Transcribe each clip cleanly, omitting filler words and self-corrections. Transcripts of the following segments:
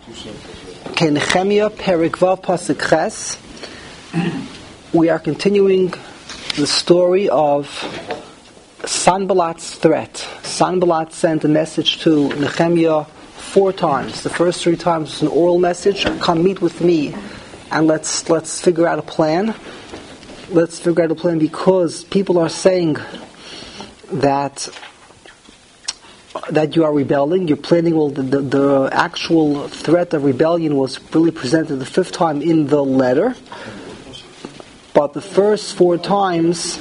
Okay, Nehemiah, Perek Vav, Pasuk Ches. We are continuing the story of Sanballat's threat. Sanballat sent a message to Nehemiah 4 times. The first 3 times was an oral message. Come meet with me and let's figure out a plan. Let's figure out a plan because people are saying that you are rebelling. You're planning. Well, the actual threat of rebellion was really presented the 5th time in the letter. But the first 4 times,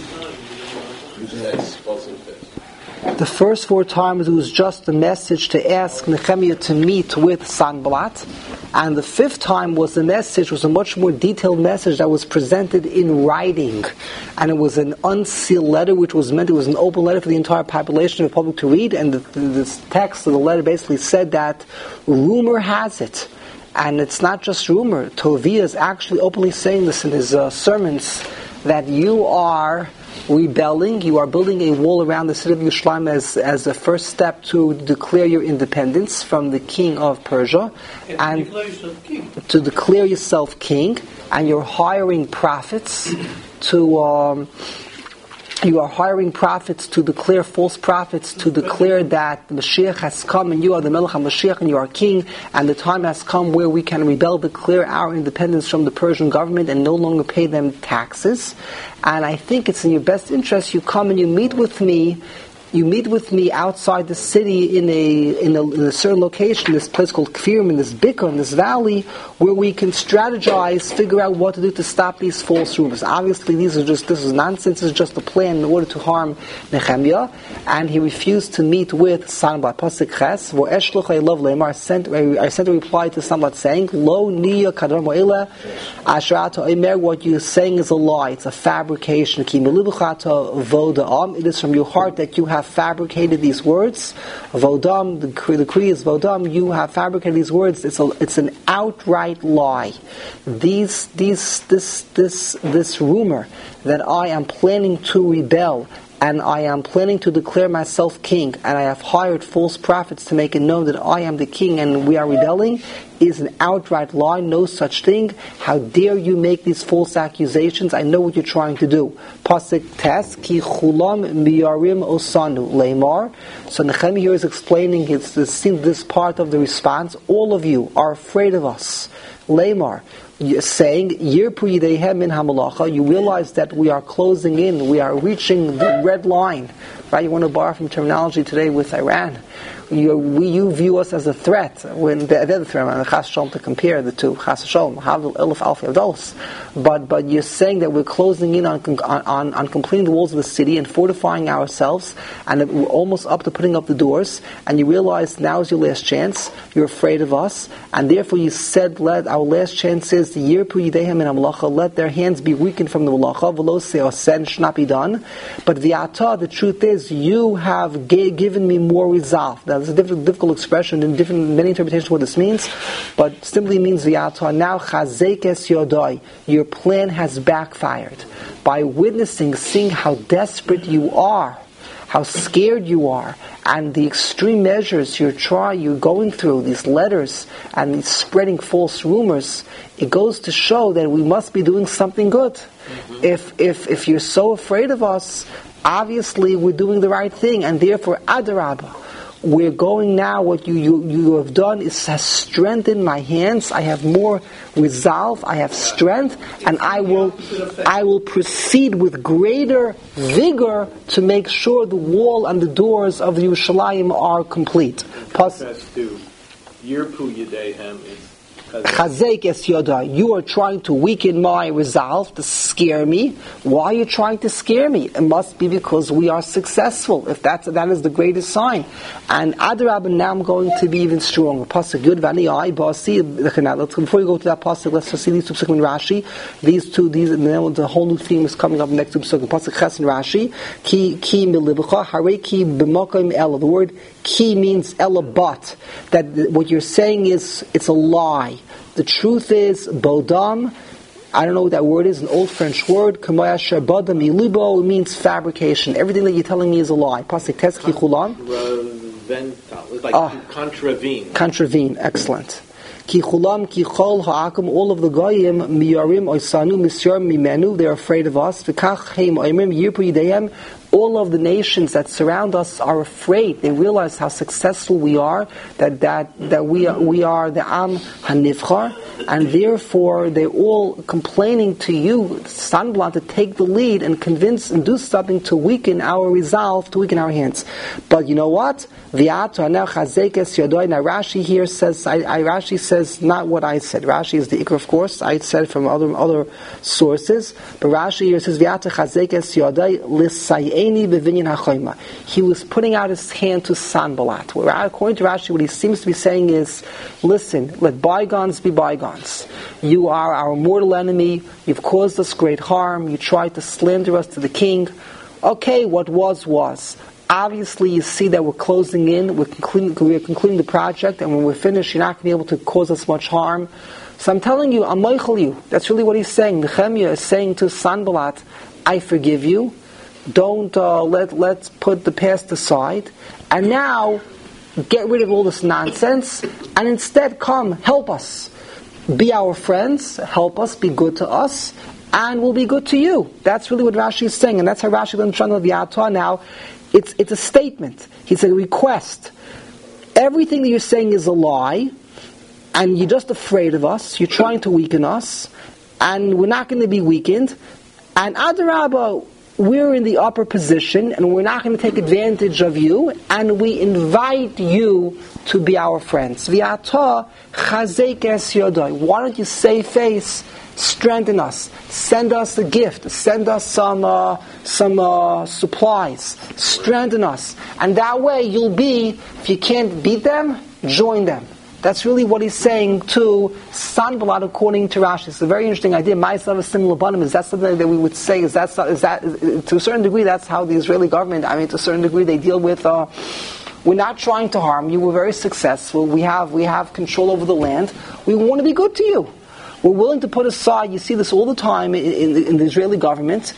it was just a message to ask Nehemiah to meet with Sanballat, and the 5th time was a much more detailed message that was presented in writing, and it was an unsealed letter, which was meant it was an open letter for the entire population of the public to read, and the text of the letter basically said that rumor has it. And it's not just rumor. Tovia is actually openly saying this in his sermons, that you are rebelling, you are building a wall around the city of Yerushalayim as a first step to declare your independence from the king of Persia, and to declare yourself king, and you're hiring prophets to... You are hiring prophets to declare, false prophets to declare that the Mashiach has come and you are the Melech HaMashiach and you are king, and the time has come where we can rebel, declare our independence from the Persian government and no longer pay them taxes. And I think it's in your best interest you come and you meet with me. You meet with me outside the city in a certain location, this place called Kfirim, in this Bikkur, in this valley, where we can strategize, figure out what to do to stop these false rumors. Obviously, this is nonsense. This is just a plan in order to harm Nehemiah, and he refused to meet with Sanballat. Pasuk Ches, I sent a reply to Sanballat saying, Lo niya kadar mo'ila ashrata omer. What you're saying is a lie. It's a fabrication. Ki milibuchata voda'am. It is from your heart that you have fabricated these words. Vodam, the decree is Vodam, you have fabricated these words. It's an outright lie. This rumor that I am planning to rebel and I am planning to declare myself king, and I have hired false prophets to make it known that I am the king and we are rebelling, is an outright lie. No such thing. How dare you make these false accusations? I know what you're trying to do. Pasuk Tes, ki chulam miyarim osanu leimar. So Nehemiah here is explaining this part of the response. All of you are afraid of us. Leimar. Saying, Yirpu Yideihem min hamalacha, you realize that we are closing in, we are reaching the red line. Right? You want to borrow from terminology today with Iran. You view us as a threat, when they're the threat, Chas Shalom, to compare the two, Chas Shalom, Havil Elif Alfi Avdalos. But you're saying that we're closing in on completing the walls of the city and fortifying ourselves, and that we're almost up to putting up the doors, and you realize now is your last chance, you're afraid of us, and therefore you said, our last chance is, Yirpu Yideihem min hamalacha, let their hands be weakened from the malacha, v'lo se'osen, should not be done. But v'ata, the truth is, you have given me more resolve. Now, this is a difficult expression and many interpretations of what this means, but simply means v'yata. Now chazek es yodai, your plan has backfired. By witnessing, seeing how desperate you are, how scared you are, and the extreme measures you're going through, these letters and these spreading false rumors, it goes to show that we must be doing something good. Mm-hmm. If you're so afraid of us, obviously we're doing the right thing, and therefore adarabah. We're going now, what you have done has strengthened my hands. I have more resolve, I have strength, and I will proceed with greater vigor to make sure the wall and the doors of Yerushalayim are complete. Yirpu Yideihem is Chazek es yoda. You are trying to weaken my resolve, to scare me. Why are you trying to scare me? It must be because we are successful. If that is the greatest sign. And Adarab, now I'm going to be even stronger. Pasuk Yud Vani Ai Basi. Before we go to that pasuk, let's just see these two psukim in Rashi. The whole new theme is coming up next to psukim. Pasuk Ches in Rashi. Ki milibucha harei ki b'makom ela. The word ki means ela but. That what you're saying is it's a lie. The truth is, bodam, I don't know what that word is, an old French word, kamaya sherbadam ilubo, means fabrication. Everything that you're telling me is a lie. Pasuk tes ki chulam. Like contravene. Contravene, excellent. Ki chulam ki chol ha'akum, all of the goyim miyarim oisanu misyar mimenu, they're afraid of us. V'kach heim oimrim yirpu yidayim, all of the nations that surround us are afraid. They realize how successful we are, that we are the Am HaNivchar, and therefore they're all complaining to you, Sanballat, to take the lead and convince and do something to weaken our resolve, to weaken our hands. But you know what? Now Rashi here says, Rashi says not what I said. Rashi is the Ikra, of course. I said from other sources. But Rashi here says, he was putting out his hand to Sanballat. According to Rashi, what he seems to be saying is, listen, let bygones be bygones. You are our mortal enemy. You've caused us great harm. You tried to slander us to the king. Okay, what was. Obviously, you see that we're closing in, we're concluding the project, and when we're finished, you're not going to be able to cause us much harm. So I'm telling you, I'm moichel you. That's really what he's saying. Nehemiah is saying to Sanballat, I forgive you. Don't let's put the past aside, and now get rid of all this nonsense, and instead come, help us. Be our friends, help us, be good to us, and we'll be good to you. That's really what Rashi is saying, and that's how Rashi learns Shana V'Yatah. Now, it's a statement. It's a request. Everything that you're saying is a lie, and you're just afraid of us. You're trying to weaken us, and we're not going to be weakened. And Adarabah, we're in the upper position, and we're not going to take advantage of you, and we invite you to be our friends. V'yatah chazek es yodai. Why don't you save face? Strengthen us. Send us a gift. Send us some supplies. Strengthen us. And that way you'll be, if you can't beat them, join them. That's really what he's saying to Sanballat according to Rashi. It's a very interesting idea. Ma'asav Asim Labanim, is that something that we would say, is that to a certain degree, that's how the Israeli government, to a certain degree they deal with, we're not trying to harm you, we're very successful, we have control over the land, we want to be good to you. We're willing to put aside, you see this all the time in the Israeli government,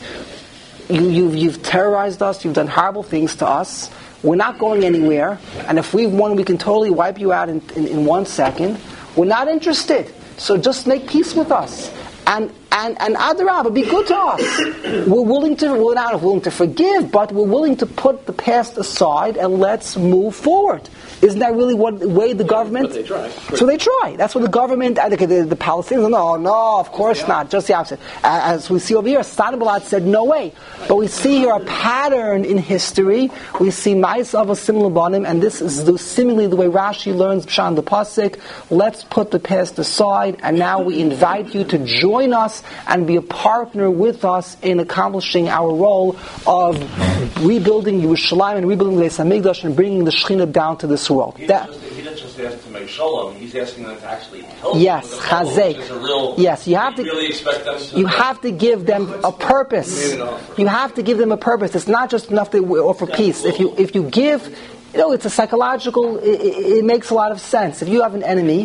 you've terrorized us, you've done horrible things to us, we're not going anywhere, and if we've won, we can totally wipe you out in 1 second. We're not interested, so just make peace with us. And Adarabah, be good to us. We're not willing to forgive, but we're willing to put the past aside and let's move forward. Isn't that really what way the government? But they try. So they try. That's what the government. The Palestinians. No, of course not. Just the opposite. As we see over here, Sanballat said no way. But we see here a pattern in history. We see Ma'asav Asim Labanim, and this is seemingly the way Rashi learns Pshan the Pasuk. Let's put the past aside, and now we invite you to join us and be a partner with us in accomplishing our role of rebuilding Yerushalayim and rebuilding the Beis Hamikdash and bringing the Shekhinah down to this world. He didn't just ask to make shalom. He's asking them to actually help. Yes, chazek. Yes, you have to. Really expect them to. You have to give them a purpose. You have to give them a purpose. It's not just enough to offer peace. If you give, it's a psychological. It makes a lot of sense. If you have an enemy,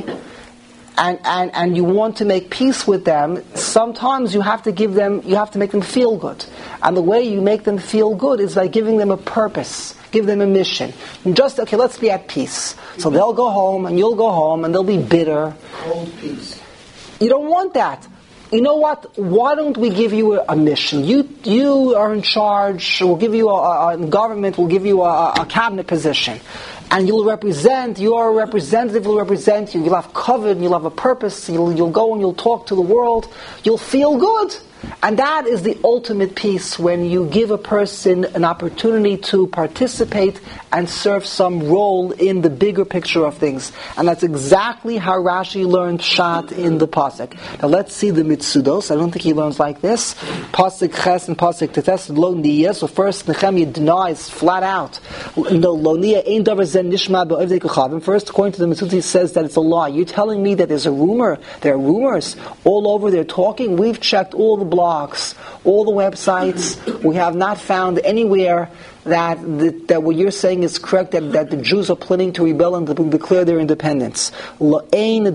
and you want to make peace with them, sometimes you have to make them feel good. And the way you make them feel good is by giving them a purpose, give them a mission. And let's be at peace. So they'll go home, and you'll go home, and they'll be bitter. Cold peace. You don't want that. You know what? Why don't we give you a mission? You are in charge. We'll give you a government. We'll give you a cabinet position. And your representative will represent you. You'll have covered, and you'll have a purpose. You'll go and you'll talk to the world. You'll feel good. And that is the ultimate peace, when you give a person an opportunity to participate and serve some role in the bigger picture of things. And that's exactly how Rashi learned Pshat in the Pasuk. Now let's see the Mitzudos. I don't think he learns like this. Pasuk Ches and Pasuk Tetes Lo Niyeh. So first Nehemiah denies flat out. Lo Niyeh Ein Davar Zen Nishma Be'ovdei Kochavim. First, according to the Mitzudos, he says that it's a lie. You're telling me that there's a rumor. There are rumors all over. They're talking. We've checked all the blogs, all the websites. We have not found anywhere that what you're saying is correct, that the Jews are planning to rebel and to declare their independence. You are the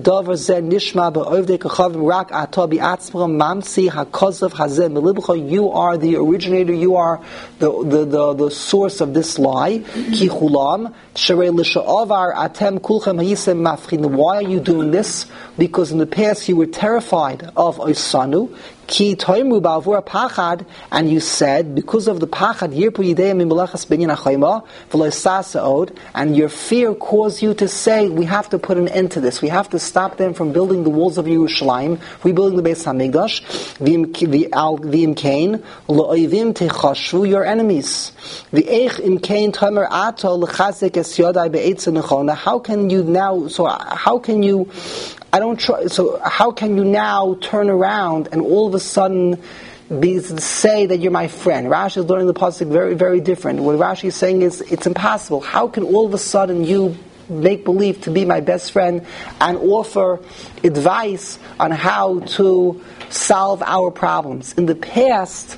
originator, you are the source of this lie. Why are you doing this? Because in the past you were terrified of Oisanu, and you said, because of the pachad, and your fear caused you to say, we have to put an end to this. We have to stop them from building the walls of Yerushalayim, rebuilding the Beis Hamikdash. Your enemies. How can you now? How can you now turn around and all of a sudden say that you're my friend? Rashi is learning the pasuk very, very different. What Rashi is saying is, it's impossible. How can all of a sudden you make believe to be my best friend and offer advice on how to solve our problems? In the past,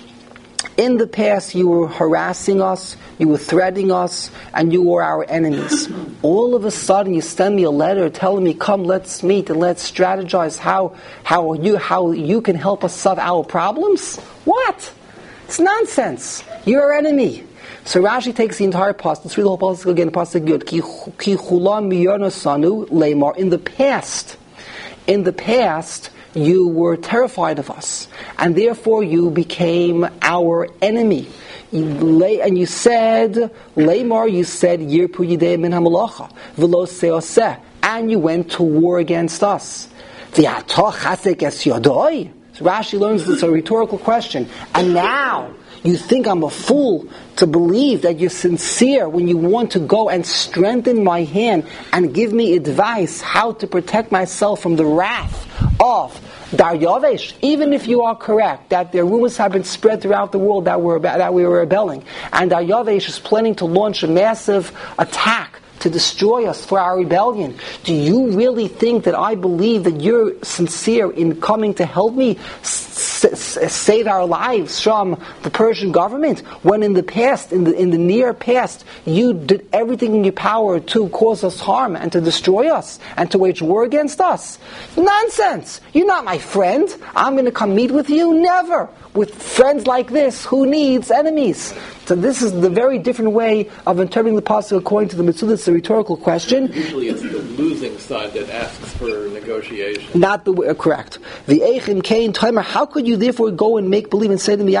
you were harassing us, you were threatening us, and you were our enemies. All of a sudden, you send me a letter telling me, come, let's meet and let's strategize how you can help us solve our problems? What? It's nonsense. You're our enemy. So Rashi takes the entire pasuk. Let's read the whole pasuk again. Pasuk good. Ki chulam miyonosanu leimar. In the past, you were terrified of us, and therefore you became our enemy. And you said, Leimar, you said, Yirpu Yidei min hamalacha, v'lo seoseh, and you went to war against us. V'yatoch chasek es yodoi. So Rashi learns this, a rhetorical question. And now, you think I'm a fool to believe that you're sincere when you want to go and strengthen my hand and give me advice how to protect myself from the wrath of Daryavesh, even if you are correct that the rumors have been spread throughout the world that we were rebelling, and Daryavesh is planning to launch a massive attack to destroy us for our rebellion. Do you really think that I believe that you're sincere in coming to help me save our lives from the Persian government, when in the past, in the near past, you did everything in your power to cause us harm and to destroy us and to wage war against us? Nonsense! You're not my friend. I'm going to come meet with you? Never! With friends like this, who needs enemies? So this is the very different way of interpreting the pasuk according to the Mitzvah. It's a rhetorical question. Usually it's the losing side that asks for negotiation. Not the way, correct. The Eichem Kain Timer. How could you therefore go and make believe and say to me,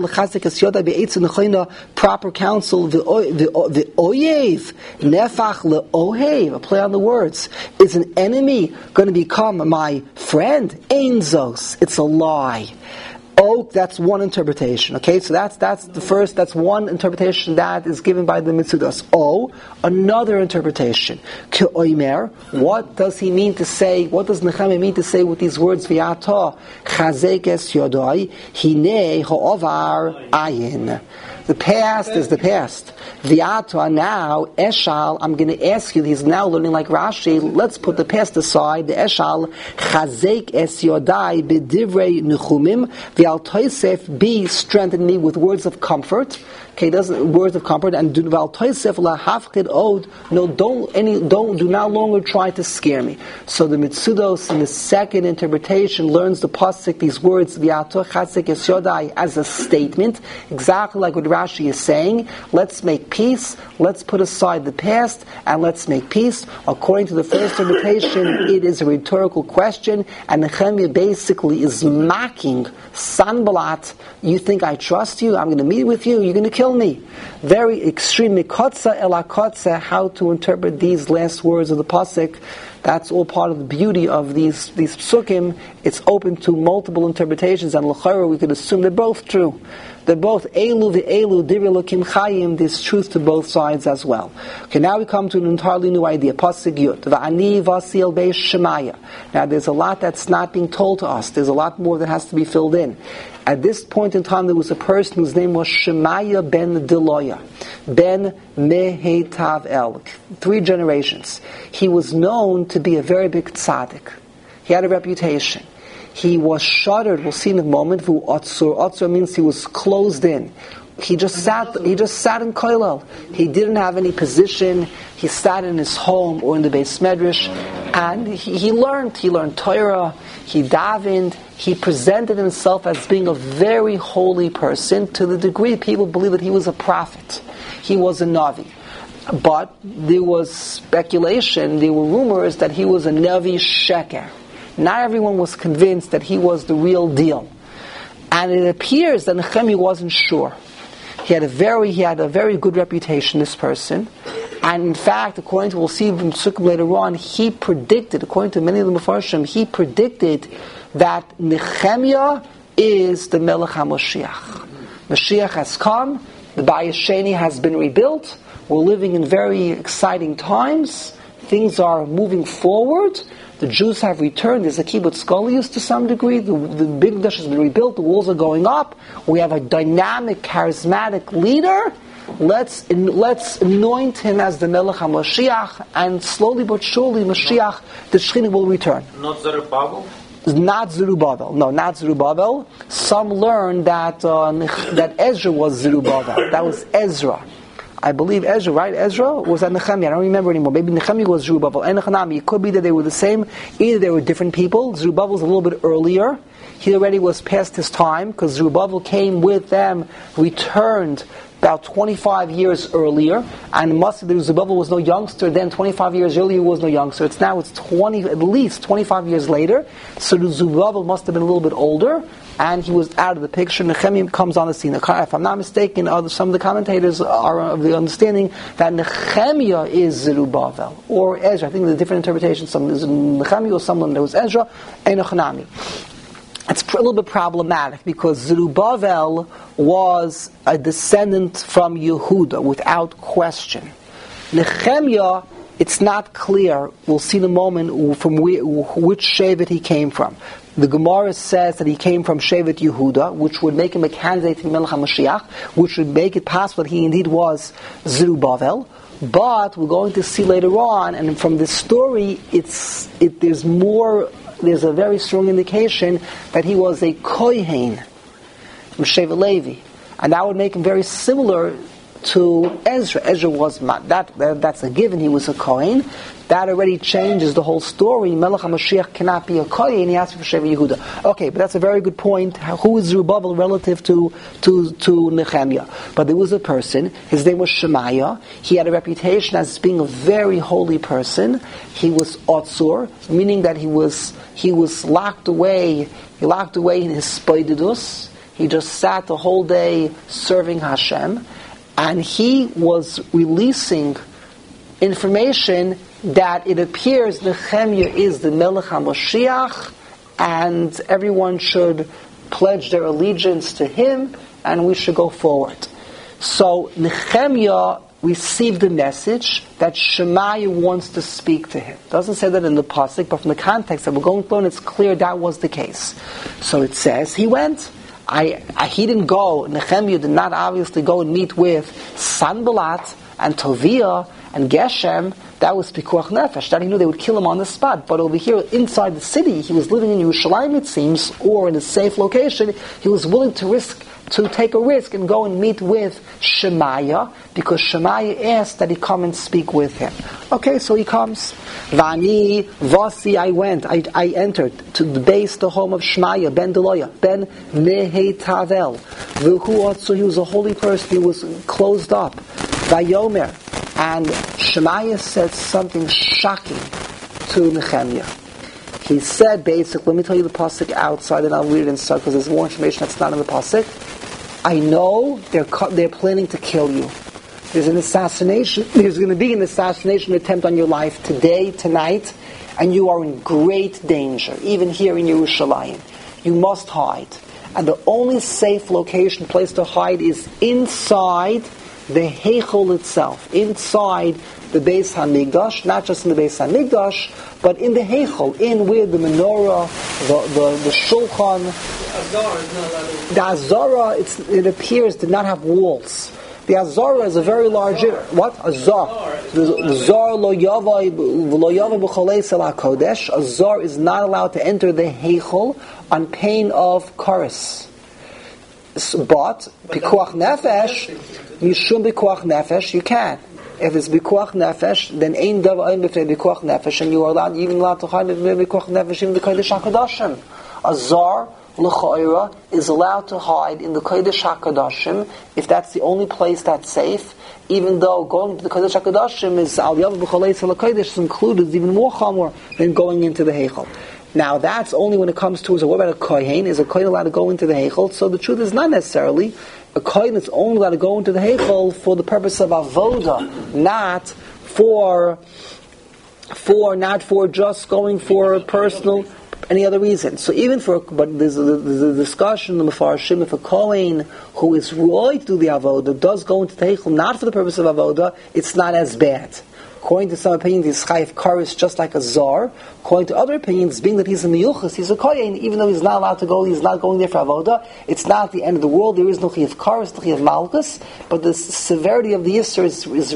proper counsel, the oyev, nefach leohev, a play on the words, is an enemy going to become my friend? Einzos. It's a lie. Oh, that's one interpretation. Okay, so that's the first. That's one interpretation that is given by the Mitzudas. Oh, another interpretation. Ke'oimer. What does he mean to say? What does Nehemiah mean to say with these words? V'yata chazek es yodai hinei ha'ovar ayin. The past is the past. V'yata now eshal. I'm going to ask you. He's now learning like Rashi. Let's put the past aside. The eshal chazek es yodai b'divrei nechumim. V'al toisef be strengthen me with words of comfort. Okay, words of comfort, and do not longer try to scare me. So the Mitzudos in the second interpretation learns the pasuk, these words as a statement, exactly like what Rashi is saying. Let's make peace. Let's put aside the past and let's make peace. According to the first interpretation, it is a rhetorical question, and Nehemiah basically is mocking Sanballat. You think I trust you? I'm going to meet with you. You're going to kill me. Very extreme mikotza elakotza, how to interpret these last words of the pasuk. That's all part of the beauty of these psukim. It's open to multiple interpretations, and l'chayra we could assume they're both true. They're both elu v'elu divrei Elokim chayim. There's truth to both sides as well. Okay, now we come to an entirely new idea. Pasuk Yud. V'ani vasil beis Shemaya. Now there's a lot that's not being told to us. There's a lot more that has to be filled in. At this point in time, there was a person whose name was Shemaya ben Deloya, ben Mehetav El. 3 generations. He was known to be a very big tzaddik. He had a reputation. He was shuttered, we'll see in a moment, Otzur. Otzur means he was closed in. he just sat in Koilel. He didn't have any position. He sat in his home or in the Beis Medrash, and he learned Torah. He davened. He presented himself as being a very holy person to the degree people believe that he was a prophet. He was a Navi. But there was speculation, there were rumors that he was a Navi Sheker. Not everyone was convinced that he was the real deal. And it appears that Nehemiah wasn't sure. He had a very good reputation, this person. And in fact, according to, we'll see from Sukkim later on, he predicted, according to many of the Mefarshim, he predicted that Nehemiah is the Melech HaMashiach. Mashiach has come, the Bayis Sheni has been rebuilt, we're living in very exciting times, things are moving forward, the Jews have returned, there's a kibbutz golius to some degree, the Big Mikdash has been rebuilt, the walls are going up, we have a dynamic, charismatic leader, let's anoint him as the Melech HaMashiach, and slowly but surely Mashiach, the Shekhinah will return. Not Zerubbabel? Not Zerubbabel. No, not Zerubbabel. Some learn that Ezra was Zerubbabel. That was Ezra. I believe Ezra, right? Ezra was that Nehemiah. I don't remember anymore. Maybe Nehemiah was Zerubbabel. And Hanami. It could be that they were the same. Either they were different people. Zerubbabel was a little bit earlier. He already was past his time because Zerubbabel came with them, returned about 25 years earlier, and Zerubbabel was no youngster then. 25 years earlier, he was no youngster. It's at least 25 years later. So Zerubbabel must have been a little bit older, and he was out of the picture. Nehemiah comes on the scene. If I'm not mistaken, some of the commentators are of the understanding that Nehemiah is Zerubbabel or Ezra. I think there's different interpretations. Some is Nehemiah or someone that was Ezra and Hanami. It's a little bit problematic because Zerubbabel was a descendant from Yehuda without question. Nehemiah, it's not clear. We'll see in a moment from which Shevet he came from. The Gemara says that he came from Shevet Yehuda, which would make him a candidate to Melech HaMashiach, which would make it possible that he indeed was Zerubbabel. But we're going to see later on, and from this story, there's a very strong indication that he was a Kohen from Shevet Levi. And that would make him very similar to Ezra. Ezra was that's a given, he was a Kohen. That already changes the whole story. Melech HaMashiach cannot be a Kohen, he has to be from Shevet Yehuda. Okay, but that's a very good point. Who is Zerubbabel relative to Nehemiah? But there was a person, his name was Shemaiah. He had a reputation as being a very holy person. He was Otzur, meaning that he was locked away. He locked away in his spoididus. He just sat the whole day serving Hashem, and he was releasing information that it appears Nehemiah is the Melech HaMashiach, and everyone should pledge their allegiance to him, and we should go forward. So Nehemiah received the message that Shemaiah wants to speak to him. It doesn't say that in the pasuk, but from the context that we're going to learn, it's clear that was the case. So it says he went. He didn't go. Nehemiah did not obviously go and meet with Sanballat and Tobiah and Geshem. That was Pikuach Nefesh. That he knew they would kill him on the spot. But over here, inside the city, he was living in Yerushalayim, it seems, or in a safe location. He was willing to take a risk and go and meet with Shemaiah, because Shemaiah asked that he come and speak with him. Okay, so he comes. Vani, Vasi, I went. I entered to the base, the home of Shemaiah, ben Deloya, ben Nehetavel. So he was a holy person. He was closed up. Vayomer. And Shemaiah said something shocking to Nehemiah. He said, basically, let me tell you the pasuk outside, and I'll read it inside because there's more information that's not in the pasuk. I know they're planning to kill you. There's an assassination. There's going to be an assassination attempt on your life today, tonight, and you are in great danger, even here in Yerushalayim. You must hide. And the only safe place to hide is inside the Heichel itself, inside the Beis HaMikdash, not just in the Beis HaMikdash, but in the Heichel, in where the menorah, the Shulchan, the Azara, it appears, did not have walls. The Azara is a very large... What? Azar. The Zar lo yavai b'cholei sel HaKodesh. Azar is not allowed to enter the Heichel on pain of Kares. But pikuach nefesh, mishum pikuach nefesh, you can. If it's pikuach nefesh, then ein davar ein b'fnei pikuach nefesh, and you are even allowed to hide pikuach nefesh in the kodesh hakadoshim. A zar l'cha'ira is allowed to hide in the kodesh hakadoshim if that's the only place that's safe. Even though going to the kodesh hakadoshim is al yav b'cholei tzel kodesh is included, is even more chamor than going into the heichal. Now that's only when it comes to, so what about a kohen? Is a kohen allowed to go into the heichal? So the truth is not necessarily. A kohen is only allowed to go into the heichal for the purpose of avoda, not for just going for personal, any other reason. So even but there's a discussion in the Mefarshim, if a kohen who is right to do the avoda does go into the heichal not for the purpose of avoda, it's not as bad. According to some opinions, he's chayiv karis just like a zar. According to other opinions, being that he's a miyuchas, he's a kohen, even though he's not allowed to go, he's not going there for avoda. It's not the end of the world. There is no chayiv karis, no chayiv malchus, but the severity of the yisur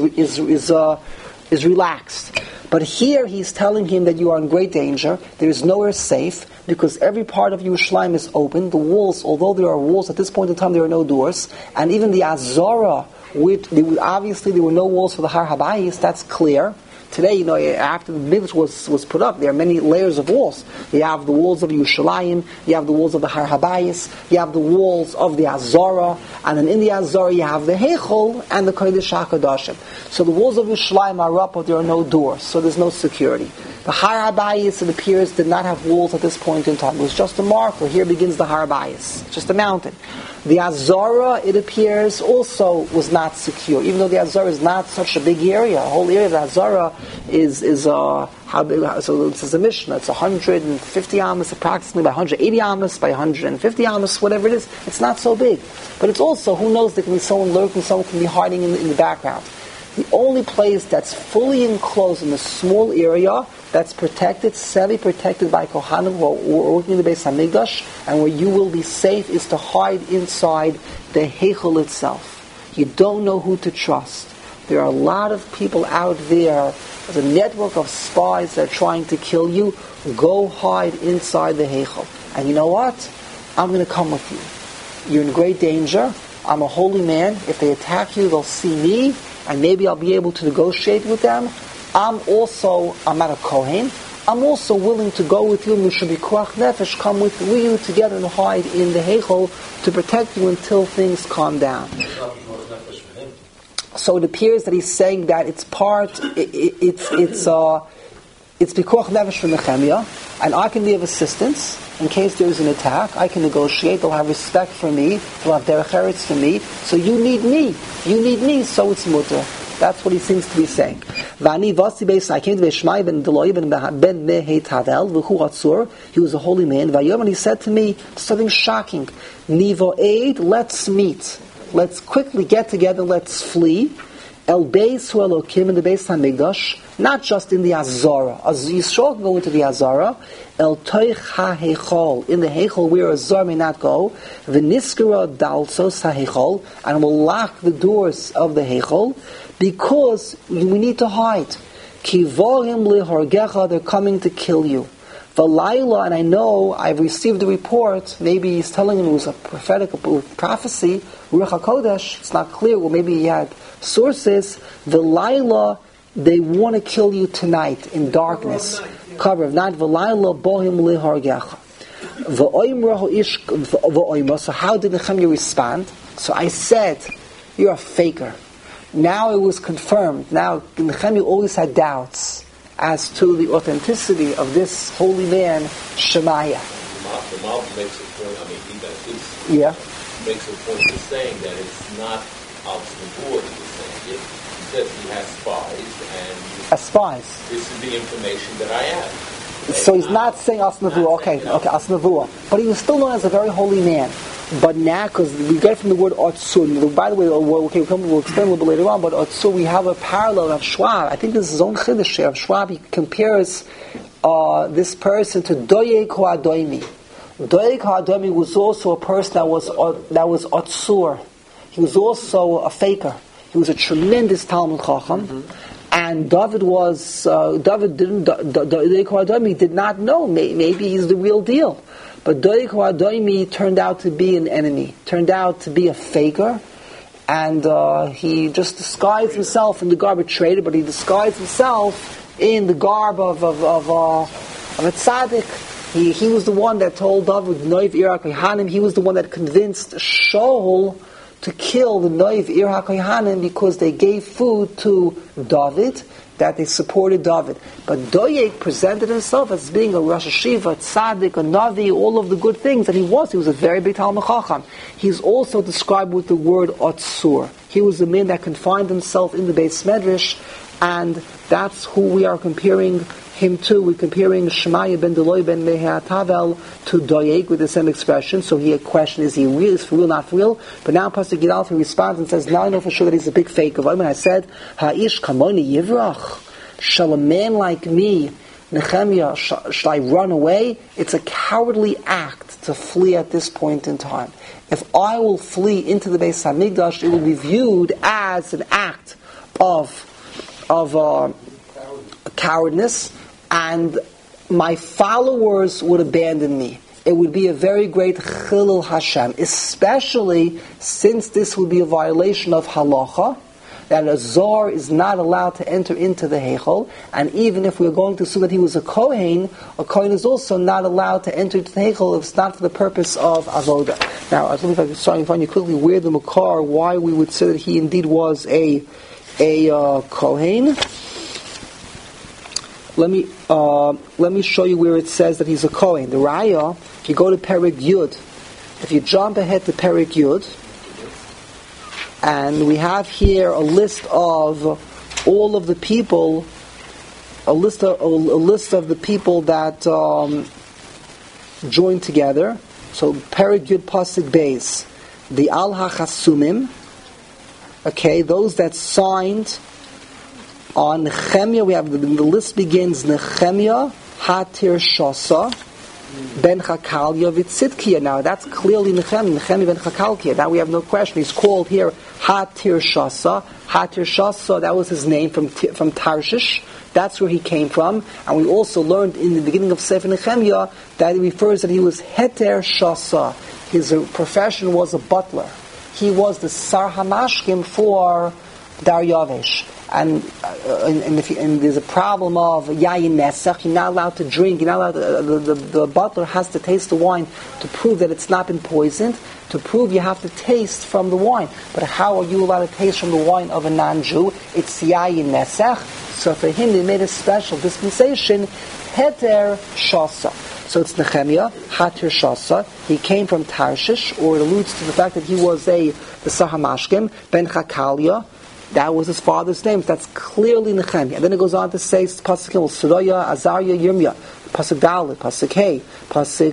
is relaxed. But here he's telling him that you are in great danger. There is nowhere safe because every part of Yerushalayim is open. The walls, although there are walls at this point in time, there are no doors, and even the Azara. Obviously, there were no walls for the Har Habayis. That's clear. Today, after the Mikdash was put up, there are many layers of walls. You have the walls of Yerushalayim, you have the walls of the Har Habayis, you have the walls of the Azara, and then in the Azara you have the Heichel and the Kodesh HaKadoshim. So the walls of Yerushalayim are up, but there are no doors, so there's no security. The Har Habayis, it appears, did not have walls at this point in time. It was just a marker. Here begins the Har Habayis, just a mountain. The Azara, it appears, also was not secure, even though the Azara is not such a big area. The whole area of the Azara is how big? So this is a Mishnah. It's 150 amas, approximately by 180 amas, by 150 amas, whatever it is. It's not so big, but it's also, who knows? There can be someone lurking, someone can be hiding in the background. The only place that's fully enclosed in a small area that's protected, semi-protected by Kohanim who are working in the Beis Hamikdash, and where you will be safe, is to hide inside the Heichel itself. You don't know who to trust. There are a lot of people out there. There's a network of spies that are trying to kill you. Go hide inside the Heichel. And you know what? I'm going to come with you. You're in great danger. I'm a holy man. If they attack you, they'll see me, and maybe I'll be able to negotiate with them. I'm not a Kohen. I'm also willing to go with you. Mishabikuach nefesh, come with you together and hide in the Heichel to protect you until things calm down. So it appears that he's saying that it's Bikuach nefesh for Nehemiah, and I can be of assistance in case there is an attack. I can negotiate. They'll have respect for me. They'll have derech eretz for me. So you need me. You need me. So it's mutter. That's what he seems to be saying. I came to Shmai ben Deloi ben Mehet Havel v'hu Atzur. He was a holy man. And he said to me something shocking. Nivo Eid, let's meet. Let's quickly get together. Let's flee. El Beis Hu Elokim in the Beis Hamikdash, not just in the Azara. As Yisrael can go into the Azara. El Toich HaHeichol, in the Heichol where a Zar may not go. V'niskara Dalsos HaHeichol, and we'll lock the doors of the Heichol, because we need to hide. Kivorim lehargecha, they're coming to kill you. V'layla, and I know I've received a report, maybe he's telling him it was a prophetic prophecy, Ruach HaKodesh, it's not clear, well maybe he had sources. V'layla, they want to kill you tonight in darkness. Cover of night. V'layla bohim lehargecha. V'oimra, so how did Nehemiah respond? So I said, you're a faker. Now it was confirmed. Now Nehemiah always had doubts as to the authenticity of this holy man, Shemaiah. The Malv makes a point, makes a point of saying that it's not obstinate what he's saying. He says he has spies, and spies. This is the information that I have. So he's not saying Asnavua. Okay, Asnavua. But he was still known as a very holy man. But now, because we get it from the word Otsur, by the way, we'll explain a little bit later on, but Otsur, we have a parallel of Schwab. I think this is his own chiddush of Schwab. He compares this person to Doyek HaAdoimi. Doyek HaAdoimi was also a person that was Otsur. He was also a faker. He was a tremendous Talmud Chacham. Mm-hmm. And David did not know. Maybe he's the real deal. But Doeg Ha'Adoimi turned out to be an enemy, turned out to be a faker, and he just disguised himself in the garb of a traitor, but he disguised himself in the garb of a tzaddik. He was the one that told David, Noiv Ir HaKohanim, he was the one that convinced Shaul to kill the Noiv Ir HaKohanim because they gave food to David, that they supported David. But Doeg presented himself as being a Rosh Hashiva, a tzaddik, a navi, all of the good things, and he was a very big Talmid Chacham. He's also described with the word Otsur. He was a man that confined himself in the Beis Medrash, and that's who we are comparing him to. We're comparing Shemaiah ben Deloy ben Mehatavel to Doeg with the same expression. So he had questioned, is he real, is for real, not for real? But now Pastor Gidal responds and says, now I know for sure that he's a big fake of him. And I said, Ha'ish kamoni yivrach. Shall a man like me, Nehemiah, shall I run away? It's a cowardly act to flee at this point in time. If I will flee into the Beis HaMikdash, it will be viewed as an act of cowardness, and my followers would abandon me. It would be a very great chilul Hashem, especially since this would be a violation of halacha, that a zor is not allowed to enter into the heichal, and even if we're going to assume that he was a kohen is also not allowed to enter into the heichal if it's not for the purpose of avoda. Now, I was looking if I can find you quickly where the makar, why we would say that he indeed was a kohen. Let me show you where it says that he's a kohen. The Raya, if you go to Perek Yud, if you jump ahead to Perek Yud, and we have here a list of all of the people, a list of the people that joined together. So Perek Yud Pasuk Beis, the Al HaChasumim, okay, those that signed on Nehemiah. We have the list begins Nehemiah, Hatir Shasa, Ben Chakalia, Vitzitkia. Now that's clearly Nehemiah Ben Chakalkia. Now we have no question. He's called here Hatir Shasa. Hatir Shasa, that was his name from Tarshish. That's where he came from. And we also learned in the beginning of Sefer Nehemiah that it refers that he was Heter Shasa. His profession was a butler. He was the Sar Hamashkim for Daryavish. And there's a problem of yayin nesach. You're not allowed to drink. You're not allowed. The butler has to taste the wine to prove that it's not been poisoned. To prove you have to taste from the wine. But how are you allowed to taste from the wine of a non-Jew? It's yayin nesach. So for him, they made a special dispensation, heter shasa. So it's Nehemiah, Hatir Shasa. He came from Tarshish, or it alludes to the fact that he was the Sahamashkim, Ben Chakalia. That was his father's name. That's clearly Nehemiah. And then it goes on to say, Pasuk Gimel, Suraya, Azariah, Yirmiyah, Pasuk Dalet, Pasuk Hey, Pasuk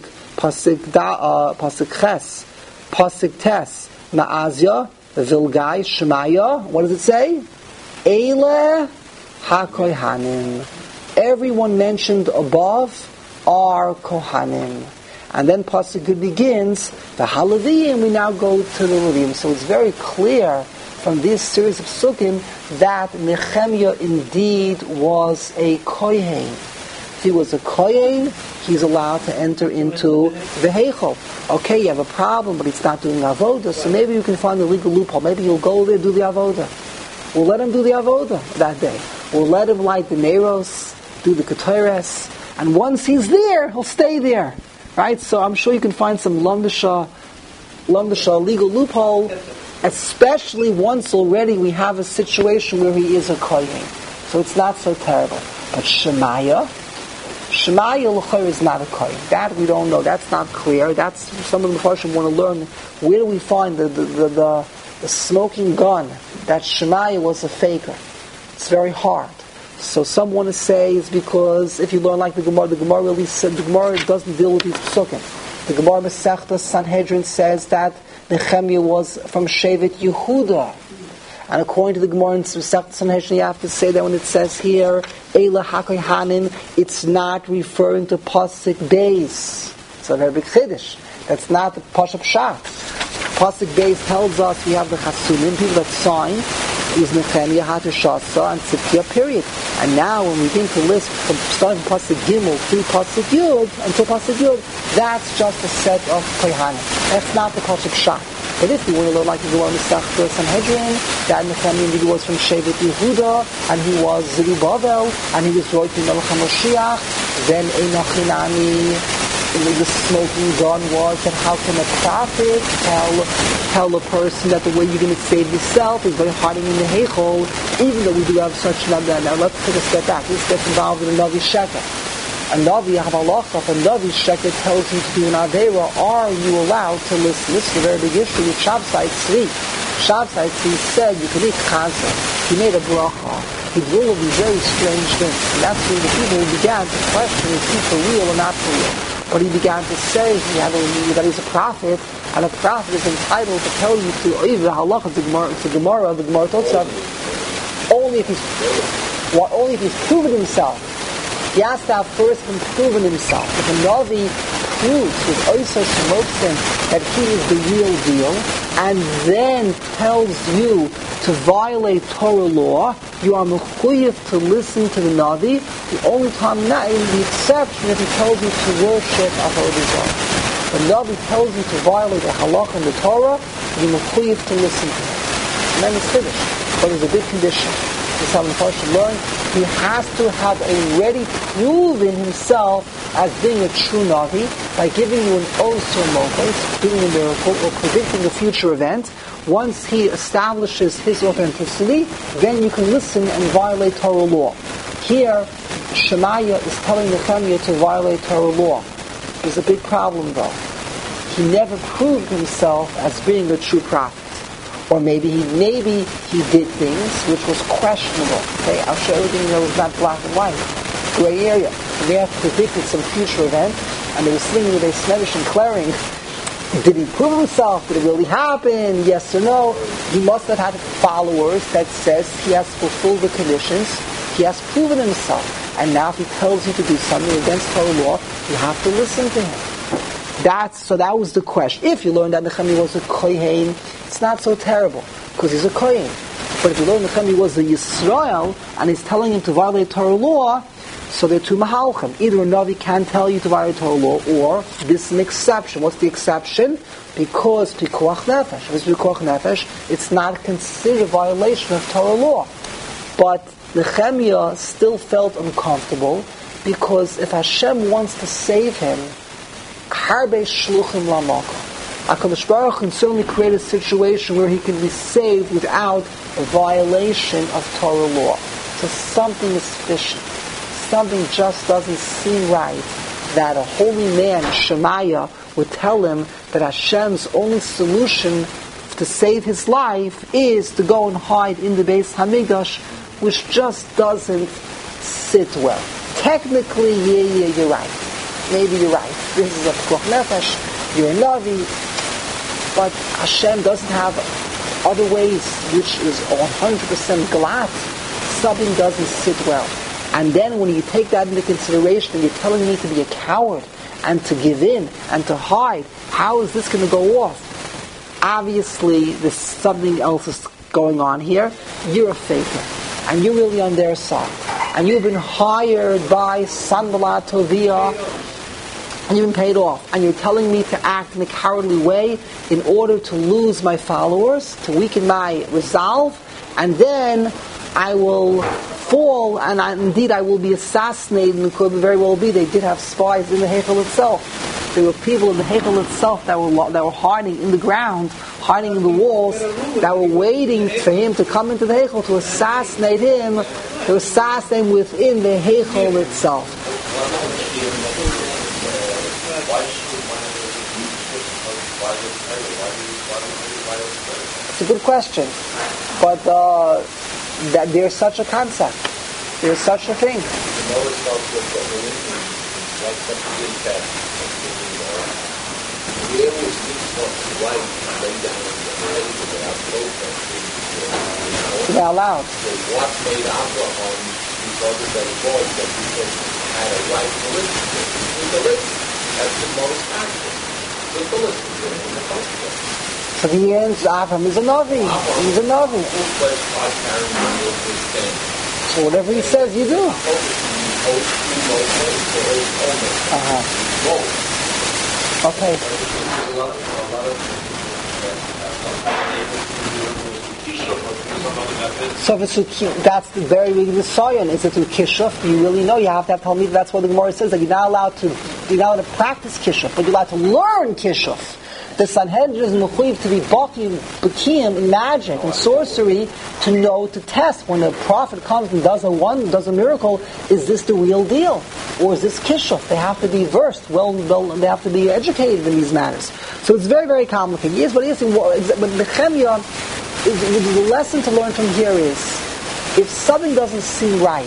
Ches, Pasuk Tes, Ma'azia, Vilgai, Shemaiah. What does it say? Eile HaKohanim. Everyone mentioned above are Kohanim. And then Pasuk begins, the Halavim, we now go to the Levim. So it's very clear from this series of Sukkim that Nehemiah indeed was a Kohen. If he was a Kohen, he's allowed to enter into the Heichal. Okay, you have a problem, but he's not doing Avodah, so maybe you can find a legal loophole. Maybe he'll go there and do the Avodah. We'll let him do the Avodah that day. We'll let him light the Neros, do the Ketores, and once he's there, he'll stay there. Right? So I'm sure you can find some Lamdasha legal loophole, especially once already we have a situation where he is a Kohen. So it's not so terrible. But Shemaiah L'chayr is not a Kohen. That we don't know. That's not clear. That's some of the Mepharshim want to learn. Where do we find the smoking gun that Shemaiah was a faker? It's very hard. So some want to say it's because if you learn like the Gemara really said, the Gemara doesn't deal with these psukim. The Gemara Masechta Sanhedrin says that Nehemiah was from Shevet Yehuda. And according to the Gemara in Masechta Sanhedrin, you have to say that when it says here, Eila HaKohanim, it's not referring to Pasuk Beis. It's a very big chiddush. That's not the Pasuk Pshat. Pasuk Beis tells us we have the Chasumim, people that sign, is Nehemiah, Hatir Shasa, and Tzidkiah, period. And now when we begin to list from starting from Pasuk Gimel through Pasuk Yud until Pasuk Yud, that's just a set of Kohanim. That's not the Pasuk Shah. But if you want to learn like the one in Masechta Sanhedrin, that Nehemiah was from Shevet Yehuda, and he was Zerubbabel, and he was writing Melech HaMashiach, then Einochinami, the smoking gun was that how can a prophet tell a person that the way you're going to save yourself is by hiding in the Heichol, even though we do have such an Navi. Now let's take a step back. This gets involved in a Navi Sheker. A Navi Havalacha, if a Navi Sheker tells you to do an Aveira, are you allowed to listen? This is a very big issue with Shabsai Tzvi. Shabsai Tzvi said you could eat chazah. He made a bracha. He did all of these very strange things. And that's when the people began to question, is he for real or not for real? But he began to say that he's a prophet, and a prophet is entitled to tell you to either halacha to Gemara, the Gemara Totzah, only if he's proven himself. He has to have first been proven himself. If a Navi proves with Oisos Moksim that he is the real deal, and then tells you to violate Torah law, you are mechuyev to listen to the Navi. The only time not in the exception if he tells you to worship Avodah Zarah. The Navi tells you to violate a halach in the Torah, you're mechuyev to listen to him. And then it's finished. But there's a big condition. This is how the Pasha learned. He has to have already proven himself as being a true Navi by giving you an oath to a mokos, doing a miracle, or predicting a future event. Once he establishes his authenticity, then you can listen and violate Torah law. Here, Shemaiah is telling Nehemiah to violate Torah law. There's a big problem though. He never proved himself as being a true prophet. Or maybe he did things which was questionable. Okay, I'll show everything was not black and white. Gray area. He may have predicted some future event, and they were sitting with a Smedish and clearing. Did he prove himself? Did it really happen? Yes or no? He must have had followers that says he has fulfilled the conditions. He has proven himself. And now if he tells you to do something against Torah law, you have to listen to him. So that was the question. If you learn that Nehemiah was a Kohen, it's not so terrible, because he's a Kohen. But if you learn Nehemiah was a Yisrael, and he's telling him to violate Torah law, so there are two mahalchim. Either a Navi can tell you to violate Torah law, or this is an exception. What's the exception? Because Pikuach Nefesh. If it's Pikuach Nefesh, it's not considered a violation of Torah law. But Nehemiah still felt uncomfortable, because if Hashem wants to save him, Harbe Shluchim Lamakah. HaKadosh Baruch Hu can certainly create a situation where he can be saved without a violation of Torah law. So something is fishy. Something just doesn't seem right that a holy man, Shemaiah, would tell him that Hashem's only solution to save his life is to go and hide in the Beis Hamikdash, which just doesn't sit well. Technically, yeah, you're right. Maybe you're right. This is a Pekuach Nefesh, you're a Navi, but Hashem doesn't have other ways which is 100% galat. Something doesn't sit well. And then when you take that into consideration and you're telling me to be a coward and to give in and to hide, how is this going to go off? Obviously, there's something else is going on here. You're a faker, and you're really on their side. And you've been hired by Sanballat Tobiah, and you've been paid off, and you're telling me to act in a cowardly way in order to lose my followers, to weaken my resolve, and then I will fall, and indeed I will be assassinated, and it could very well be they did have spies in the Heichel itself. There were people in the Heichel itself that were hiding in the ground, hiding in the walls, that were waiting for him to come into the Heichel to assassinate him, to assassinate him within the Heichel itself. It's a good question, but that there's such a concept, there's such a thing. They're allowed. What made Abraham, because of their voice, that people had a right to listen to it? That's the most active. People listen to it in the first. So the answer, Abraham is a Navi. He's a Navi. Whatever he says, you do. Okay. So that's the very big Nisayon. Is it through Kishuf? You really know you have to have Talmid. That's what the Gemara says. That you're not allowed to practice Kishuf, but you're allowed to learn Kishuf. The Sanhedrin is mechuyev to be bakim in magic and sorcery, to know, to test when a prophet comes and does a miracle. Is this the real deal, or is this kishuf? They have to be versed. They have to be educated in these matters. So it's very, very complicated. Yes, but Nehemiah, the lesson to learn from here is, if something doesn't seem right,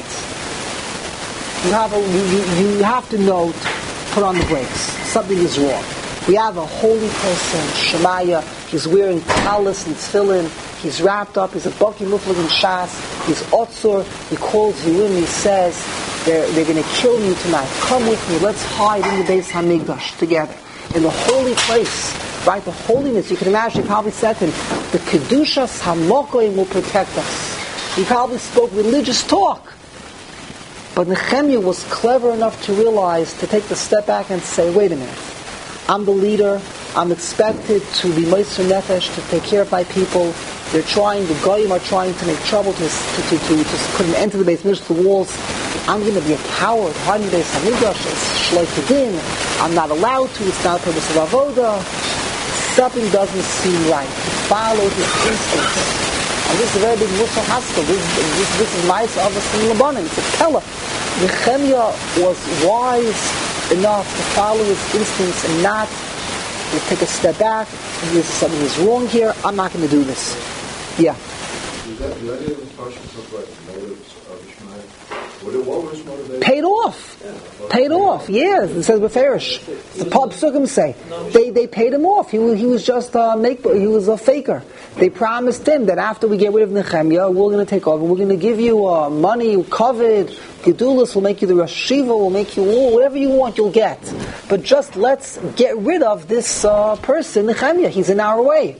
you have to know to put on the brakes. Something is wrong. We have a holy person, Shemaiah. He's wearing talis and tefillin. He's wrapped up. He's a baki muflag in shas. He's otzur. He calls you in. He says, they're going to kill you tonight. Come with me. Let's hide in the Beis Hamikdash together. In the holy place. Right? The holiness. You can imagine, he probably said to him, the Kedushas HaMokoim will protect us. He probably spoke religious talk. But Nehemiah was clever enough to realize, to take the step back and say, wait a minute. I'm the leader. I'm expected to be Meiser Nefesh, to take care of my people. The Goyim are trying to make trouble to put an end to the Beis Hamikdash, the walls. I'm going to be a coward. Hiding the Beis Hamikdash, it's shloikadin. I'm not allowed to. It's not a purpose of avoda. Something doesn't seem right. To follow his instincts. And this is a very big Mussar Haskell. This is Ma'ase Avos in Lebanon. It's a Pella. Nehemiah was wise enough to follow his instincts and not to take a step back. Something is wrong here. I'm not going to do this. Yeah. Is that the idea of the Pasha talk about motives of Ishmael? What was motivated? Paid off. Yeah. Paid off. Yeah, it says Beferish. The Psukim say they paid him off. He was just he was a faker. They promised him that after we get rid of Nehemiah, we're going to take over. We're going to give you money, covet, Gedulas, we'll make you the Rosh Yeshiva, we'll make you whatever you want, you'll get. But just let's get rid of this person, Nehemiah. He's in our way.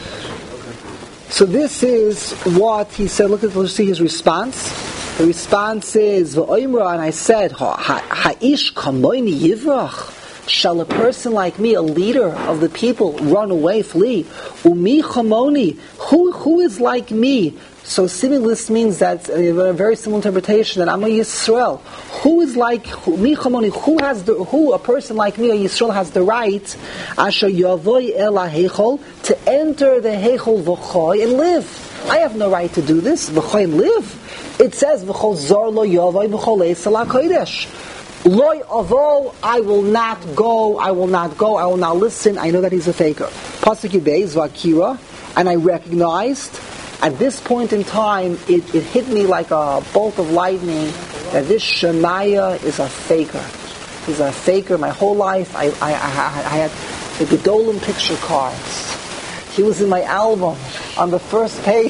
So this is what he said. Let's see his response. The response is, V'oimra, and I said, Ha'ish kamoini yivrach. Shall a person like me, a leader of the people, run away, flee? Umi chamoni. Who is like me? So seemingly this means that a very similar interpretation, that I'm a Yisrael. Who is like me, chamoni? Who a person like me, a Yisrael, has the right asher yavoy el ha'heichol, to enter the heichol v'choy and live? I have no right to do this. V'choy and live. It says v'chol zor lo yavoy v'chol eisel ha'kodesh. Loi avo, I will not go, I will not listen, I know that he's a faker. Pasuk Yudei, Zvakira, and I recognized, at this point in time, it hit me like a bolt of lightning, that this Shemaiah is a faker. He's a faker. My whole life, I had the Gedolim picture cards. He was in my album, on the first page.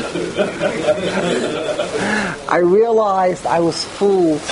I realized I was fooled.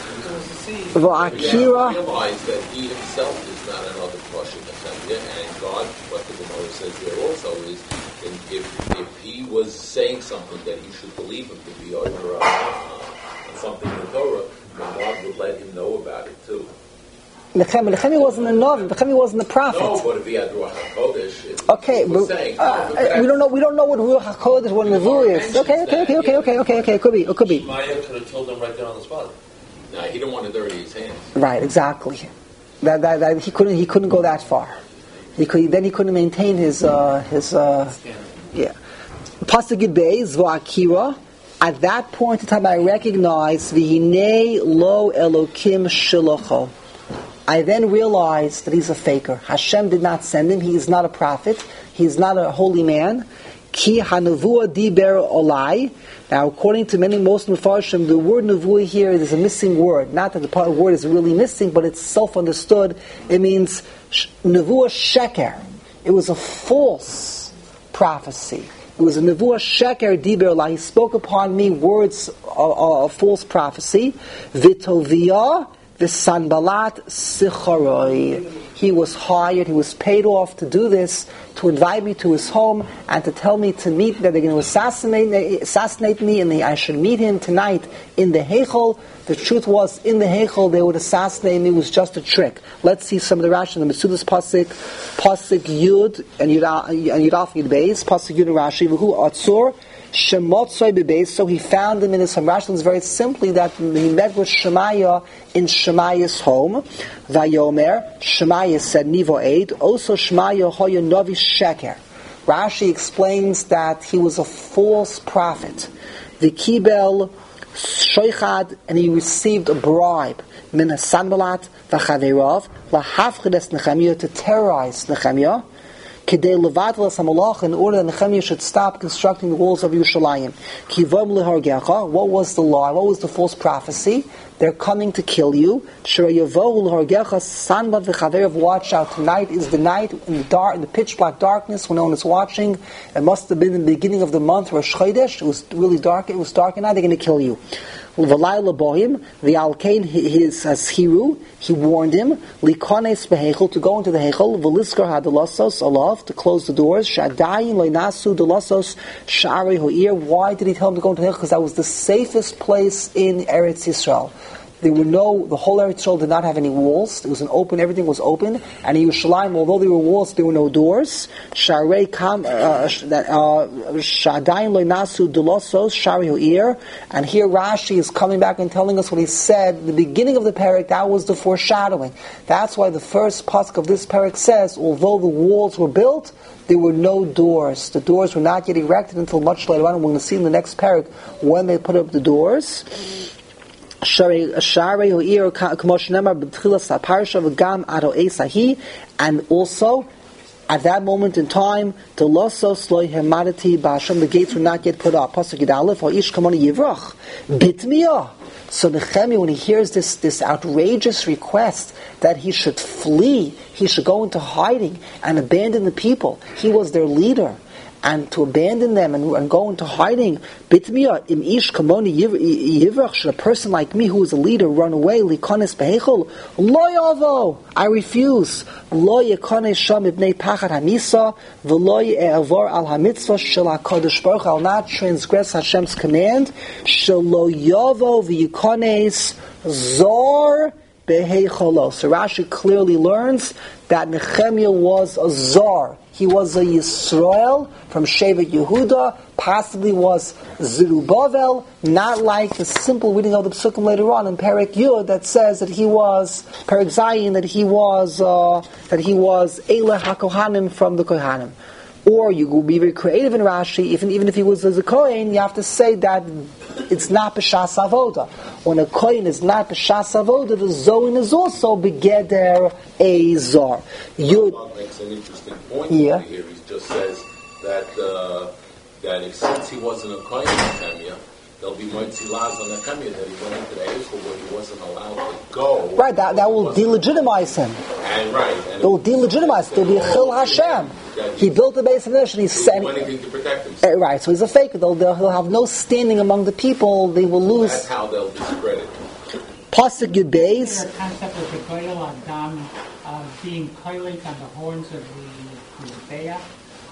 Akira realized that he himself is not another Pashut Nehemiah, and God, what the Gemara says here also is, if he was saying something that he should believe him to be over something in the Torah, then God would let him know about it too. Nehemiah wasn't a Navi. Nehemiah wasn't a prophet. No, but if he had Ruach HaKodesh, okay, but we don't know what Ruach HaKodesh, what Nevuah is. Okay. It could be. Shemaiah could have told them right there on the spot. No, he didn't want to dirty his hands. Right, exactly. That he couldn't go that far. He couldn't maintain his yeah. Pasuk Yudei Zvakira. At that point in time, I recognized V'hinei lo Elokim shilocho. I then realized that he's a faker. Hashem did not send him. He is not a prophet. He is not a holy man. Ki hanavua diber olai. Now, according to most Mefarshim, the word nevuah here is a missing word. Not that the word is really missing, but it's self-understood. It means nevuah sheker. It was a false prophecy. It was a nevuah sheker diber olai. He spoke upon me words of false prophecy. Vitoviyah the Sanballat Sicharoi. He was hired, he was paid off to do this, to invite me to his home and to tell me to meet, that they're going to assassinate me, and I should meet him tonight in the Heichel. The truth was, in the Heichel they would assassinate me. It was just a trick. Let's see some of the Rashi in the Mesudas Pasuk Yud and Yudaf Yud Beis, Pasuk Yud and Rashi, V'hu Atzur, Shemotzoi Bebeis. So he found him in his home. Rashi is very simply that he met with Shemaiah in Shemaiah's home. Vayomer, Shemaiah said, Nivo Eid, also Shemaiah hoya novi sheker. Rashi explains that he was a false prophet. The Kibel Shoichad, and he received a bribe, Min Sanballat v'Chaverov, lahafchid es Nehemiah, to terrorize Nehemiah, Kedei levatel es hamalach, in order that Nehemiah should stop constructing the walls of Yerushalayim. Kivom lehargecha. What was the lie? What was the false prophecy? They're coming to kill you. Shirayavohu lehargecha Sanballat v'Chaverov. Watch out! Tonight is the night in the dark, in the pitch black darkness, when no one is watching. It must have been the beginning of the month, Rosh Chodesh. It was really dark. It was dark at night. They're going to kill you. V'layla bohim, the alkain his as hiru, he warned him, likones behechel, to go into the hechel, v'liskar hadalasos alav, to close the doors, shadayin leinasu dalasos sha'arei ho'ir. Why did he tell him to go into the hechel? Because that was the safest place in Eretz Yisrael. The whole Eretz Yisrael did not have any walls. It was an open, everything was open. And in Yerushalayim, although there were walls, there were no doors. Shadayin loinasu dolosos shari ho'ir. And here Rashi is coming back and telling us what he said at the beginning of the parak. That was the foreshadowing. That's why the first pasuk of this parak says, although the walls were built, there were no doors. The doors were not yet erected until much later on. We're going to see in the next parak when they put up the doors. And also, at that moment in time, the gates were not yet put up. So Nehemiah, when he hears this outrageous request that he should flee, he should go into hiding and abandon the people, he was their leader, and to abandon them and go into hiding, bitmiya im ish kamoni yivrach, should a person like me who is a leader run away? Likones behechol lo yavo, I refuse. Lo yikones sham ibnei pachat hamisa v'lo ye'avor al hamitzvah shel hakadosh baruch. I'll not transgress Hashem's command. Shelo yavo v'yikones zor behecholo. So Rashi clearly learns that Nehemiah was a zar. He was a Yisrael from Shevet Yehuda, possibly was Zerubbabel, not like the simple reading of the Psukim later on in Perek Yud that says that he was, Perek Zayin, that he was Eile HaKohanim from the Kohanim. Or you will be very creative in Rashi, even if he was as a Kohen, you have to say that it's not B'Shas Avoda. When a Kohen is not B'Shas Avoda, the Zoin is also Begeder a Zar. Yud makes an interesting point here. He just says that since he wasn't a Kohen Nehemiah, there'll be Moitzi Laz on Nehemiah that he went into the Eichel where he wasn't allowed to go. Right, that will delegitimize him. And right. It will delegitimize. There will be a Chil Hashem. He built the base of the nation. He's saying anything to protect himself. Right, so he's a fake. He'll have no standing among the people. They will lose. That's how they'll discredit him. Pasuk Yud Beis. Is there a concept of the Goyal Adam being coiled on the horns of the Mizbeach?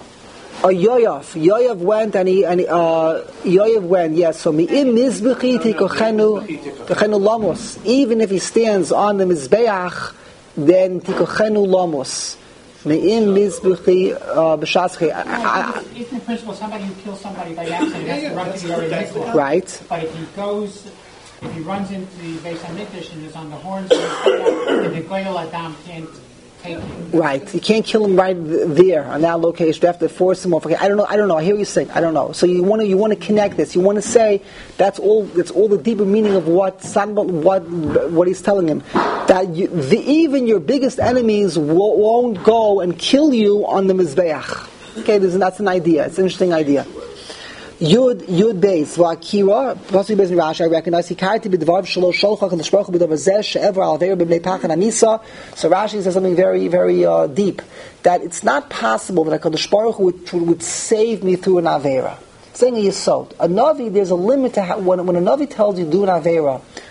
Yoav went Yoav went. Yes, so mi'im mizbechi tikochenu lamos. Even if he stands on the mizbeach, then tikochenu lamos. Me'im mizbechi b'shatzchi. Isn't the principle somebody who kills somebody by accident has to run to the Ori Mikvah? Right. But if he runs into the Beis HaMikdash and is on the horns of the Goyal Adam can't take him. Right. You can't kill him right there on that location. You have to force him off. Okay, I don't know. I hear you saying. I don't know. So you want to connect this. You want to say that's all the deeper meaning of what he's telling him. That even your biggest enemies won't go and kill you on the Mizbeach. Okay, that's an idea. It's an interesting idea. Yud Beis V'Akira Pasuk Beis Rashi. I recognize he carried to be Dvav Shelo Sholchach and the Shproch B'Davar Zeh She'ever Alveir B'Bnei Pachan Amisa. So Rashi says something very, very deep, that it's not possible that HaKadosh Baruch Hu would save me through an Aveira. Saying a Yisod. A Navi, there's a limit to when a Navi tells you do an Aveira.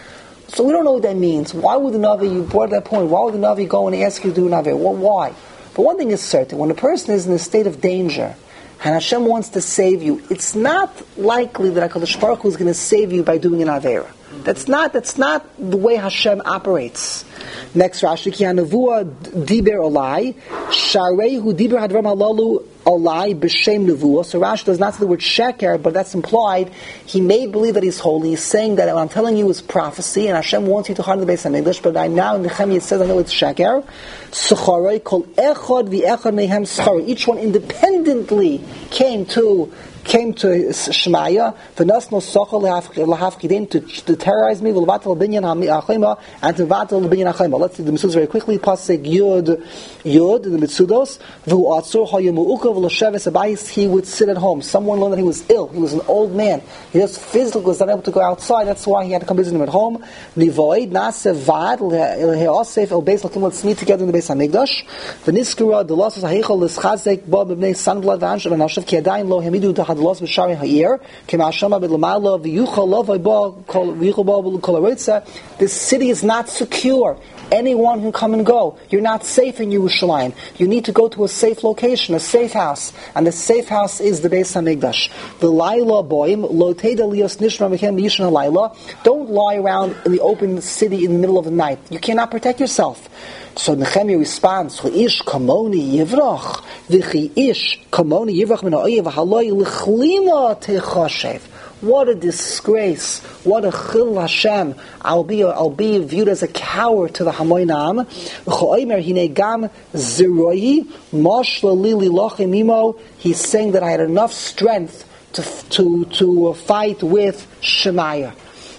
So we don't know what that means. Why would the Navi, you brought that point, why would the Navi go and ask you to do an Avera? Well, why? But one thing is certain, when a person is in a state of danger, and Hashem wants to save you, it's not likely that HaKadosh Baruch Hu is going to save you by doing an Avera. That's not the way Hashem operates. Next Rashi, Ki hanavua diber olai, sharehu diber hadvarim halalu olai b'shem nevuah. So Rashi does not say the word sheker, but that's implied. He may believe that he's holy. He's saying that what I'm telling you is prophecy, and Hashem wants you to harden the Beis HaMikdash, but now in Nehemiah it says, I know it's sheker. Sucharei kol echad v'echad mehem schar. Each one independently came to Shemaya, v'nasno sochel lahafkidim, to terrorize me, v'levatel binyan ha'chema, and to vatel binyan ha'chema. Let's see the Mitzudos very quickly. Pasuk Yud, the Mitzudos, v'u'atzur ha'yemu'uka v'losheves abayis, he would sit at home. Someone learned that he was ill. He was an old man. He just physically was not able to go outside. That's why he had to come visit him at home. Nivoid, na'aseh vad, le'osef el beis l'kim, let's meet together in the Beis HaMikdash. V'niskura, the losses ha'hichol, l'schazek, bo b'bnei sanblad v'anshav, and hashav ki adayin lo hemidu tahad loss b'shari ha'ir, k'ma'ashama b'lamala v'yuchal lo v'bo kol ha'ritza. This city is not secure. Anyone can come and go. You're not safe in Yerushalayim. You need to go to a safe location, a safe house. And the safe house is the Beis HaMikdash. The Laila boim, lo teda lios nishma mechem yishna laila. Don't lie around in the open city in the middle of the night. You cannot protect yourself. So Nehemiah responds, Ish kamoni yivrach, v'chi ish kamoni yivrach min ha'oyev v'haloi l'chlima techoshev. What a disgrace! What a chil Hashem! I'll be viewed as a coward to the Hamoinam. V'cho'omer hinei gam ziroi moshla lili lochem imo. He's saying that I had enough strength to fight with Shemaiah.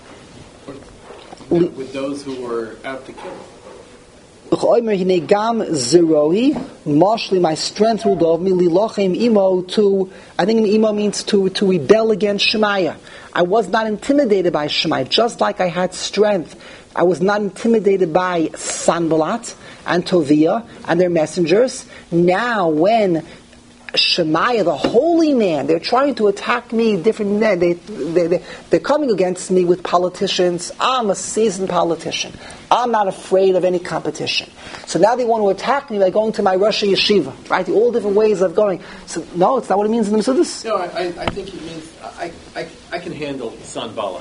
With those who were out to kill. My strength will of me lilochem imo to. I think imo means to rebel against Shemaiah. I was not intimidated by Shemaiah, just like I had strength. I was not intimidated by Sanballat and Toviah and their messengers. Now, when Shemaiah, the holy man, they're trying to attack me. They're coming against me with politicians. I'm a seasoned politician. I'm not afraid of any competition. So now they want to attack me by going to my Rosh Yeshiva, right? All different ways of going. So no, it's not what it means in the Mitzudos. No, I think it means I can handle Sanballat.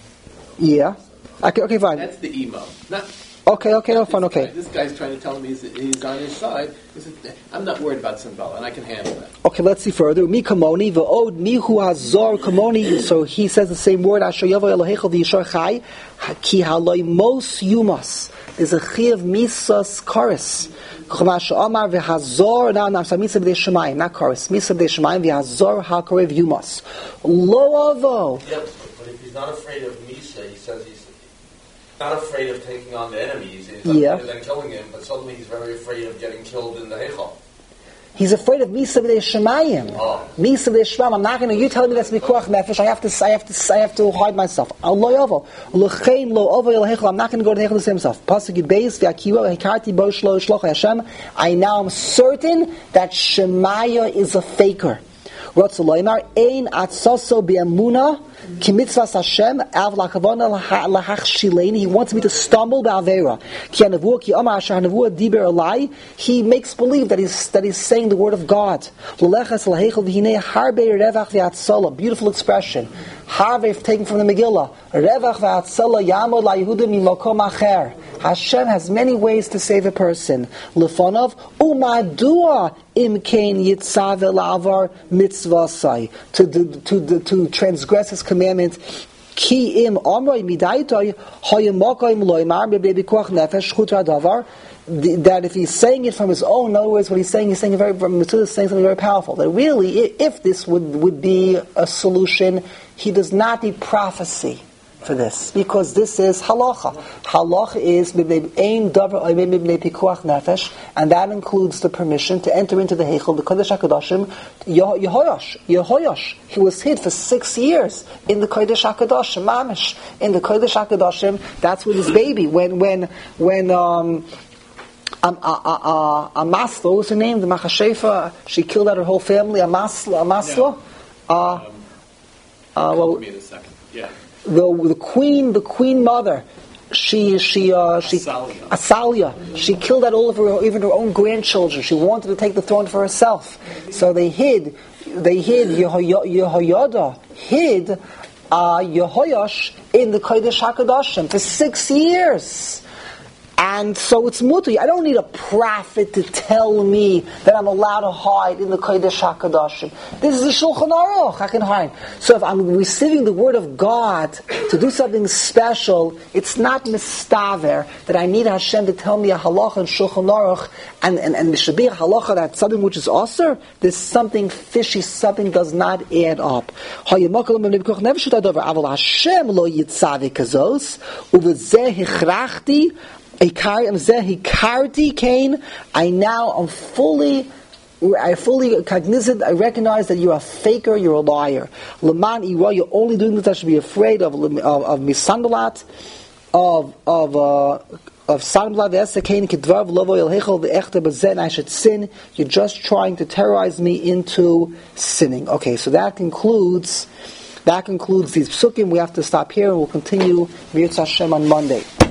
Yeah. Okay, fine. That's the emo. Not. Okay, no, fine, okay. This guy's trying to tell me he's on his side. I'm not worried about Sanballat, and I can handle that. Okay, let's see further. Mi kamoni v'od mi hu hazor kamoni. So he says the same word. Asher yavo Elohecha v'yishar chai ki haloi mos yumas. There's a chi of misas karis. Chamash Omar v'hazor. Now I'm sorry, misa b'dei shemayim, not karis. Misa b'dei shemayim v'hazor hakarev yumas. Lo avo. Yep, but if he's not afraid of misa, he says he's not afraid of taking on the enemies. He's not afraid of them killing him, but suddenly he's very afraid of getting killed in the Heichal. He's afraid of Misa b'dei Shemayim. Misa b'dei Shemayim. I'm not going to. You telling me that's mikuach nefesh. I have to hide myself. I'm not going to go to the Heichal to save himself. Pasuk Beis v'Akiva v'Hikarti bo shloch Hashem. I now am certain that Shemaiah is a faker. Rotzaloymar ein atzoso be'amuna kimitzvas Hashem av lakavona lahachshileni. He wants me to stumble be'avera. Ki hanavua ki amar asher hanavua diber alai. He makes believe that he's saying the word of God. L'lechas lahechel v'hinei harbe revach v'atzola. Beautiful expression. Harve taken from the Megillah. Revach v'atzola yamod laYehudim mimokom acher. Hashem has many ways to save a person. Lefonov umadua imkein yitzav elavar mitzvasai, to transgress his commandment. Ki im amroi midaitoi hoyemokoim loymar bebekuach nefesh chutra davar. That if he's saying it from his own, in other words, what he's saying saying something very powerful. That really, if this would be a solution, he does not need prophecy for this, because this is halacha. Halacha is ein davar mibnei pikuach nefesh, and that includes the permission to enter into the Heichal, the Kodesh HaKadoshim. Yehoyash, he was hid for 6 years in the Kodesh HaKadoshim, mamish, in the Kodesh HaKadoshim. That's with his baby. When Amasla, what was her name? The Machashefa, she killed out her whole family. Amasla. Well, give me a second. Yeah. The queen mother, Asalia. She killed out all of her, even her own grandchildren. She wanted to take the throne for herself. So they hid Yehoiada hid Yehoash in the Kodesh HaKadoshim for 6 years. And so it's muti. I don't need a prophet to tell me that I'm allowed to hide in the Kodesh HaKadoshim. This is the Shulchan Aruch. I can hide. So if I'm receiving the word of God to do something special, it's not mistaver that I need Hashem to tell me a halacha in Shulchan Aruch and there should be a halacha that's something which is aser. There's something fishy, something does not add up. Hashem lo yitzavik kazos uvezeh hichrachti I now am fully cognizant. I recognize that you're a faker, you're a liar. Laman Ira, you're only doing this. I should be afraid of Misanbalat, of Sanbalat, Esakain, Kidvav, Lovo Yelhechel, the Echte Bazen. I should sin. You're just trying to terrorize me into sinning. Okay, so that concludes these psukim. We have to stop here, and we'll continue Mirz Hashem on Monday.